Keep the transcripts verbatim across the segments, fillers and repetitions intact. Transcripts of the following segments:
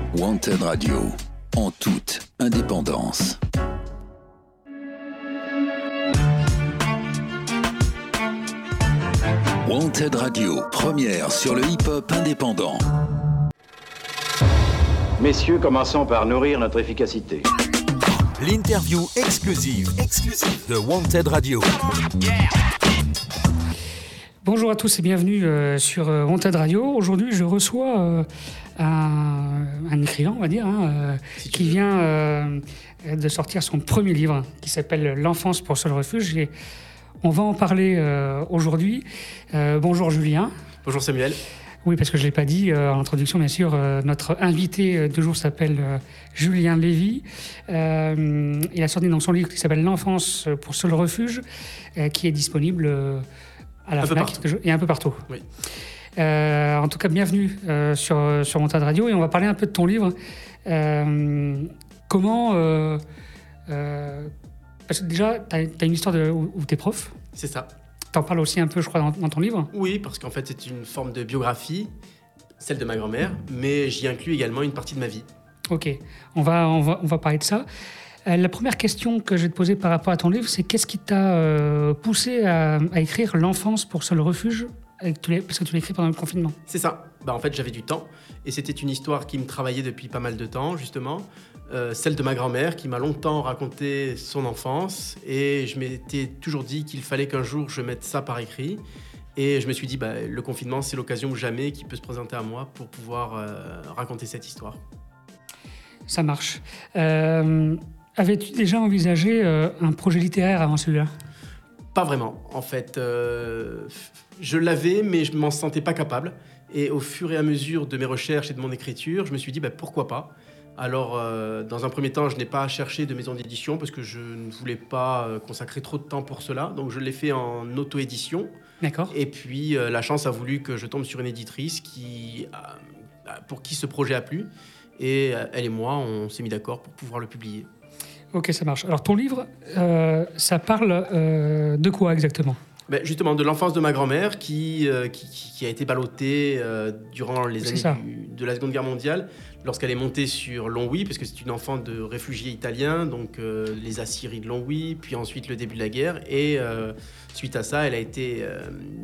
Wanted Radio, en toute indépendance. Wanted Radio, première sur le hip-hop indépendant. Messieurs, commençons par nourrir notre efficacité. L'interview exclusive, exclusive de Wanted Radio. Bonjour à tous et bienvenue euh, sur euh, Wanted Radio. Aujourd'hui, je reçois euh, un, un écrivain, on va dire, hein, euh, si qui vient euh, de sortir son premier livre qui s'appelle L'enfance pour seul refuge. Et on va en parler euh, aujourd'hui. Euh, bonjour Julien. Bonjour Samuel. Oui, parce que je ne l'ai pas dit euh, en introduction, bien sûr, euh, notre invité de jour s'appelle euh, Julien Lévy. Euh, il a sorti donc son livre qui s'appelle L'enfance pour seul refuge, euh, qui est disponible euh, à la Fnac et un peu partout. Oui. Euh, en tout cas, bienvenue euh, sur, sur Wanted Radio et on va parler un peu de ton livre. Euh, comment... Euh, euh, parce que déjà, tu as une histoire de, où, où tu es prof. C'est ça. T'en parles aussi un peu, je crois, dans, dans ton livre. Oui, parce qu'en fait, c'est une forme de biographie, celle de ma grand-mère, mais j'y inclus également une partie de ma vie. Ok, on va, on va, on va parler de ça. Euh, la première question que je vais te poser par rapport à ton livre, c'est qu'est-ce qui t'a euh, poussé à, à écrire L'enfance pour seul refuge, avec tous les, parce que tu l'as écrit pendant le confinement. C'est ça. Bah, en fait, j'avais du temps, et c'était une histoire qui me travaillait depuis pas mal de temps, justement. Euh, celle de ma grand-mère qui m'a longtemps raconté son enfance et je m'étais toujours dit qu'il fallait qu'un jour je mette ça par écrit et je me suis dit bah, le confinement c'est l'occasion jamais qui peut se présenter à moi pour pouvoir euh, raconter cette histoire. Ça marche. Euh, avais-tu déjà envisagé euh, un projet littéraire avant celui-là ? Pas vraiment en fait. Euh, je l'avais mais je m'en sentais pas capable et au fur et à mesure de mes recherches et de mon écriture je me suis dit bah, pourquoi pas. Alors, euh, dans un premier temps, je n'ai pas cherché de maison d'édition parce que je ne voulais pas euh, consacrer trop de temps pour cela. Donc, je l'ai fait en auto-édition. D'accord. Et puis, euh, la chance a voulu que je tombe sur une éditrice qui, euh, pour qui ce projet a plu. Et euh, elle et moi, on s'est mis d'accord pour pouvoir le publier. Ok, ça marche. Alors, ton livre, euh, ça parle euh, de quoi exactement ? Ben justement, de l'enfance de ma grand-mère qui, euh, qui, qui a été ballottée euh, durant les c'est années du, de la Seconde Guerre mondiale, lorsqu'elle est montée sur Longwy, parce que c'est une enfant de réfugiés italiens, donc euh, les aciéries de Longwy, puis ensuite le début de la guerre. Et euh, suite à ça, elle a été euh,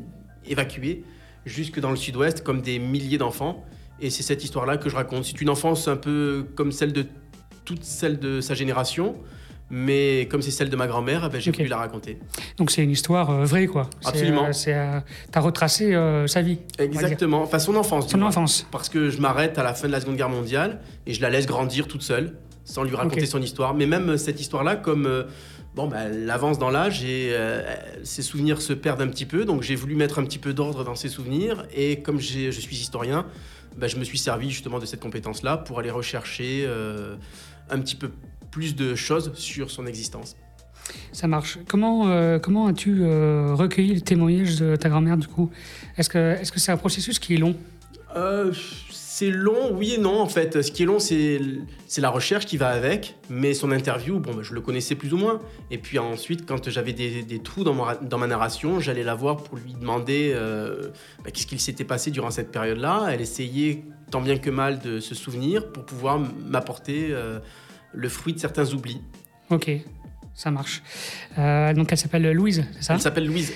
évacuée jusque dans le sud-ouest, comme des milliers d'enfants. Et c'est cette histoire-là que je raconte. C'est une enfance un peu comme celle de toute celle de sa génération, mais comme c'est celle de ma grand-mère, ben, j'ai okay. voulu la raconter. Donc c'est une histoire euh, vraie, quoi. Absolument. C'est, euh, t'as retracé euh, sa vie. Exactement. Enfin, son enfance. Son enfance. Parce que je m'arrête à la fin de la Seconde Guerre mondiale et je la laisse grandir toute seule, sans lui raconter okay. son histoire. Mais même cette histoire-là, comme euh, bon, ben, elle avance dans l'âge et euh, ses souvenirs se perdent un petit peu, donc j'ai voulu mettre un petit peu d'ordre dans ses souvenirs. Et comme j'ai, je suis historien, ben, je me suis servi justement de cette compétence-là pour aller rechercher euh, un petit peu plus de choses sur son existence. Ça marche. Comment, euh, comment as-tu euh, recueilli le témoignage de ta grand-mère, du coup ? Est-ce que, est-ce que c'est un processus qui est long ? euh, C'est long, oui et non, en fait. Ce qui est long, c'est, c'est la recherche qui va avec, mais son interview, bon, je le connaissais plus ou moins. Et puis ensuite, quand j'avais des, des trous dans, mon, dans ma narration, j'allais la voir pour lui demander euh, bah, qu'est-ce qu'il s'était passé durant cette période-là. Elle essayait tant bien que mal de se souvenir pour pouvoir m'apporter euh, le fruit de certains oublis. Ok, ça marche. Euh, donc elle s'appelle Louise, c'est ça ? Elle s'appelle Louise.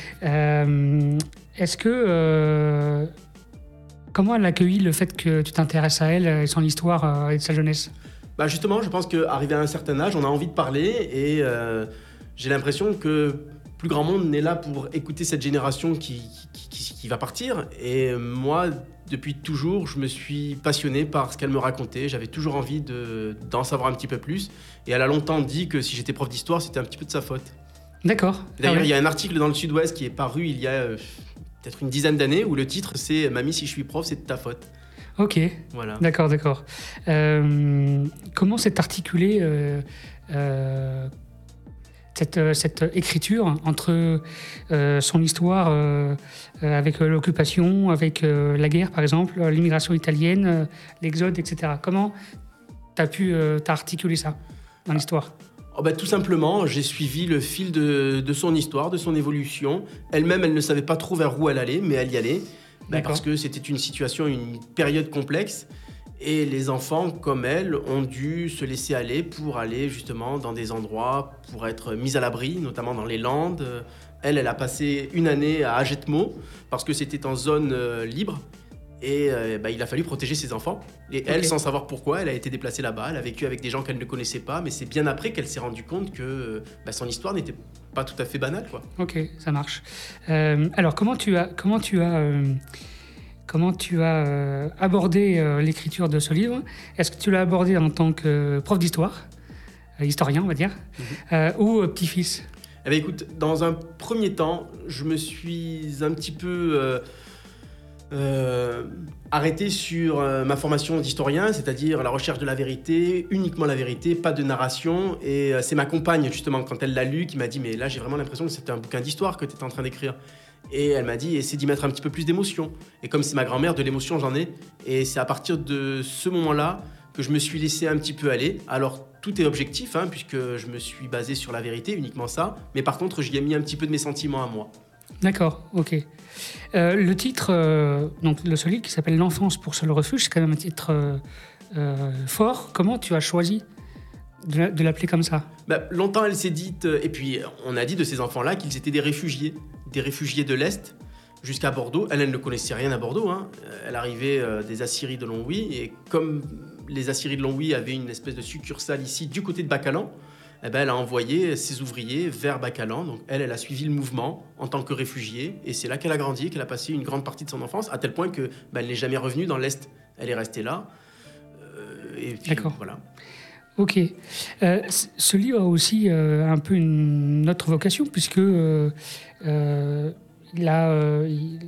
Euh, est-ce que... Euh, comment elle a accueilli le fait que tu t'intéresses à elle et son histoire et de sa jeunesse ? Bah justement, je pense qu'arrivé à un certain âge, on a envie de parler et euh, j'ai l'impression que plus grand monde n'est là pour écouter cette génération qui, qui, qui, qui va partir. Et moi, depuis toujours, je me suis passionné par ce qu'elle me racontait. J'avais toujours envie de, d'en savoir un petit peu plus. Et elle a longtemps dit que si j'étais prof d'histoire, c'était un petit peu de sa faute. D'accord. D'ailleurs, ah ouais. il y a un article dans le Sud-Ouest qui est paru il y a euh, peut-être une dizaine d'années où le titre c'est « Mamie, si je suis prof, c'est de ta faute ». Ok, voilà. d'accord, d'accord. Euh, comment s'est articulée euh, euh, cette, cette écriture entre euh, son histoire euh, avec l'occupation, avec euh, la guerre par exemple, l'immigration italienne, euh, l'exode, et cetera. Comment tu as pu euh, t'articuler ça dans l'histoire ? Oh ben, tout simplement, j'ai suivi le fil de, de son histoire, de son évolution. Elle-même, elle ne savait pas trop vers où elle allait, mais elle y allait. Ben, parce que c'était une situation, une période complexe. Et les enfants, comme elle, ont dû se laisser aller pour aller justement dans des endroits pour être mis à l'abri, notamment dans les Landes. Elle, elle a passé une année à Agetmo parce que c'était en zone euh, libre. Et euh, bah, il a fallu protéger ses enfants. Et elle, okay. sans savoir pourquoi, elle a été déplacée là-bas. Elle a vécu avec des gens qu'elle ne connaissait pas. Mais c'est bien après qu'elle s'est rendue compte que bah, son histoire n'était pas tout à fait banale, quoi. Ok, ça marche. Euh, alors, comment tu as... Comment tu as euh... Comment tu as euh, abordé euh, l'écriture de ce livre? Est-ce que tu l'as abordé en tant que prof d'histoire, euh, historien on va dire, mm-hmm. euh, ou euh, petit-fils? Eh bien, écoute, dans un premier temps, je me suis un petit peu euh, euh, arrêté sur euh, ma formation d'historien, c'est-à-dire la recherche de la vérité, uniquement la vérité, pas de narration. Et euh, c'est ma compagne, justement, quand elle l'a lu, qui m'a dit « Mais là, j'ai vraiment l'impression que c'était un bouquin d'histoire que tu étais en train d'écrire. » Et elle m'a dit, essaie d'y mettre un petit peu plus d'émotion. Et comme c'est ma grand-mère, de l'émotion, j'en ai. Et c'est à partir de ce moment-là que je me suis laissé un petit peu aller. Alors, tout est objectif, hein, puisque je me suis basé sur la vérité, uniquement ça. Mais par contre, j'y ai mis un petit peu de mes sentiments à moi. D'accord, ok. Euh, le titre, euh, donc le ce livre qui s'appelle « L'enfance pour seul refuge », c'est quand même un titre euh, euh, fort. Comment tu as choisi de, de l'appeler comme ça? Bah, longtemps, elle s'est dite... Euh, et puis, on a dit de ces enfants-là qu'ils étaient des réfugiés. Des réfugiés de l'Est jusqu'à Bordeaux. Elle, elle ne connaissait rien à Bordeaux. Hein. Elle arrivait euh, des Assiries de Longwy. Et comme les Assiries de Longwy avaient une espèce de succursale ici, du côté de Bacalan, eh ben, elle a envoyé ses ouvriers vers Bacalan. Donc elle, elle a suivi le mouvement en tant que réfugiée. Et c'est là qu'elle a grandi et qu'elle a passé une grande partie de son enfance, à tel point qu'elle ben, n'est jamais revenue dans l'Est. Elle est restée là. Euh, et puis, D'accord. Voilà. Ok. Euh, ce livre a aussi euh, un peu une autre vocation, puisque euh, euh, il a, euh, il,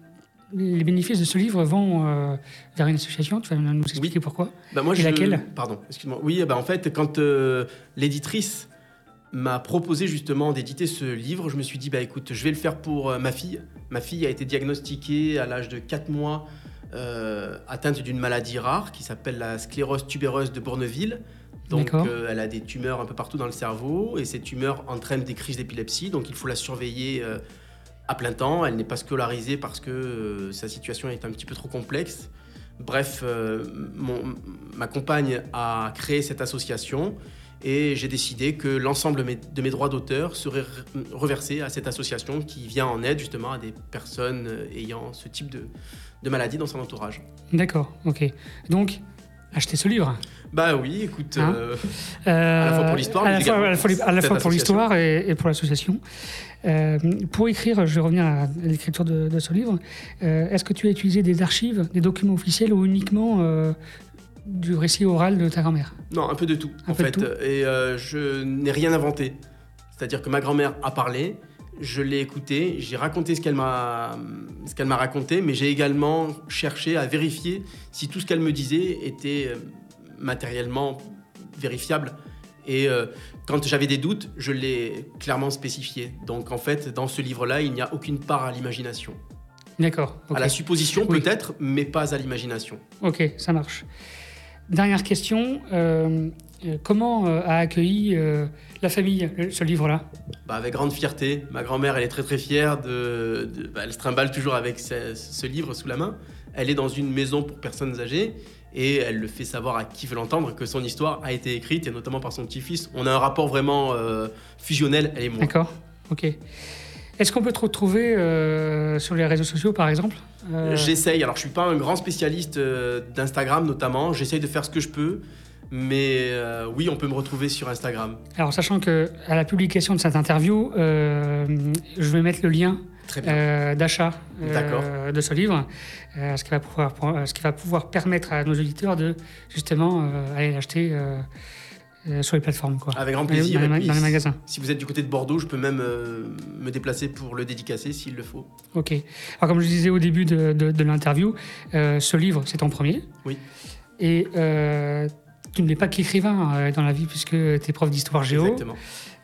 les bénéfices de ce livre vont euh, vers une association. Tu vas nous expliquer oui. pourquoi? Bah moi, Et je... laquelle? Pardon, excuse-moi. Oui, bah en fait, quand euh, l'éditrice m'a proposé justement d'éditer ce livre, je me suis dit, bah écoute, je vais le faire pour euh, ma fille. Ma fille a été diagnostiquée à l'âge de quatre mois, euh, atteinte d'une maladie rare qui s'appelle la sclérose tubéreuse de Bourneville. Donc, euh, elle a des tumeurs un peu partout dans le cerveau et ces tumeurs entraînent des crises d'épilepsie. Donc, il faut la surveiller euh, à plein temps. Elle n'est pas scolarisée parce que euh, sa situation est un petit peu trop complexe. Bref, euh, mon, ma compagne a créé cette association et j'ai décidé que l'ensemble de mes droits d'auteur seraient reversés à cette association qui vient en aide justement à des personnes ayant ce type de, de maladie dans son entourage. D'accord, ok. Donc, achetez ce livre. Bah oui, écoute, hein euh, euh, à la fois pour l'histoire, à la fois, à la fois, à la fois pour l'histoire et, et pour l'association. Euh, pour écrire, je vais revenir à l'écriture de, de ce livre. Euh, est-ce que tu as utilisé des archives, des documents officiels ou uniquement euh, du récit oral de ta grand-mère? Non, un peu de tout, un en peu fait. De tout. Et euh, je n'ai rien inventé. C'est-à-dire que ma grand-mère a parlé, je l'ai écoutée, j'ai raconté ce qu'elle m'a, ce qu'elle m'a raconté, mais j'ai également cherché à vérifier si tout ce qu'elle me disait était matériellement vérifiable. Et euh, quand j'avais des doutes, je l'ai clairement spécifié. Donc en fait, dans ce livre-là, il n'y a aucune part à l'imagination. D'accord. Okay. À la supposition oui. peut-être, mais pas à l'imagination. Ok, ça marche. Dernière question. Euh, comment euh, a accueilli euh, la famille ce livre-là? Bah, avec grande fierté. Ma grand-mère, elle est très très fière. De, de, bah, elle se trimballe toujours avec ce, ce livre sous la main. Elle est dans une maison pour personnes âgées. Et elle le fait savoir à qui veut l'entendre que son histoire a été écrite, et notamment par son petit-fils. On a un rapport vraiment euh, fusionnel, elle et moi. D'accord, ok. Est-ce qu'on peut te retrouver euh, sur les réseaux sociaux, par exemple? euh... J'essaye. Alors, je ne suis pas un grand spécialiste euh, d'Instagram, notamment. J'essaye de faire ce que je peux. Mais euh, oui, on peut me retrouver sur Instagram. Alors, sachant qu'à la publication de cette interview, euh, je vais mettre le lien euh, d'achat euh, de ce livre, euh, ce, qui va pouvoir, ce qui va pouvoir permettre à nos auditeurs de, justement, euh, aller l'acheter euh, euh, sur les plateformes, quoi. Avec grand plaisir. Dans, dans, les, puis, dans les magasins. Si vous êtes du côté de Bordeaux, je peux même euh, me déplacer pour le dédicacer s'il le faut. Ok. Alors, comme je disais au début de, de, de l'interview, euh, ce livre, c'est ton premier. Oui. Et euh, tu n'es pas qu'écrivain euh, dans la vie, puisque tu es prof d'histoire géo. Exactement.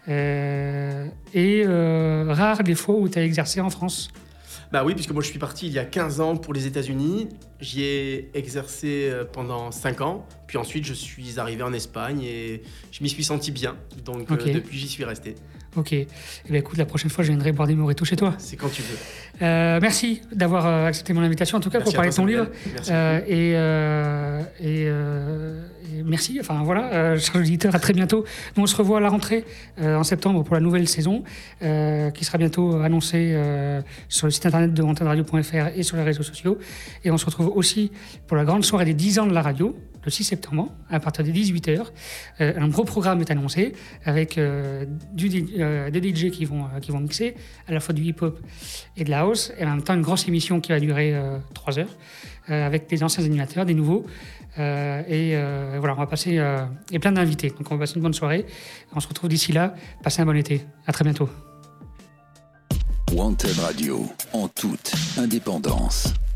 Euh, et euh, rare les fois où tu as exercé en France. Bah oui, puisque moi je suis parti il y a quinze ans pour les États-Unis. J'y ai exercé pendant cinq ans. Puis ensuite, je suis arrivé en Espagne et je m'y suis senti bien. Donc okay. euh, depuis, j'y suis resté. Ok. Eh bien, écoute, la prochaine fois, je viendrai boire des mojitos chez toi. C'est quand tu veux. Euh, merci d'avoir accepté mon invitation, en tout cas, merci pour parler toi, de ton livre. Merci. Euh, et, euh, et, euh, et merci. Enfin, voilà, euh, chers auditeurs, à très bientôt. Nous, on se revoit à la rentrée euh, en septembre pour la nouvelle saison, euh, qui sera bientôt annoncée euh, sur le site internet de wanted radio point f r et sur les réseaux sociaux. Et on se retrouve aussi pour la grande soirée des dix ans de la radio, le six septembre, à partir des dix-huit heures. Euh, un gros programme est annoncé avec euh, du, euh, des D J qui vont, euh, qui vont mixer à la fois du hip-hop et de la house, et en même temps une grosse émission qui va durer euh, trois heures euh, avec des anciens animateurs, des nouveaux. Euh, et euh, voilà, on va passer euh, et plein d'invités. Donc on va passer une bonne soirée. On se retrouve d'ici là. Passez un bon été. À très bientôt. Wanted Radio, en toute indépendance.